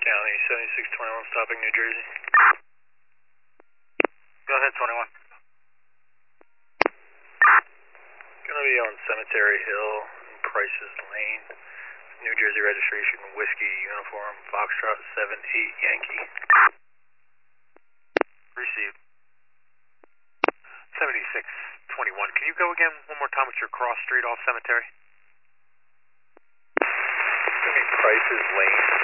County, 7621, stopping New Jersey. Go ahead, 21. Gonna be on Cemetery Hill and Price's Lane. New Jersey registration, Whiskey Uniform, Foxtrot 78 Yankee. Received. 7621. Can you go again one more time with your cross street off Cemetery? Price's Lane.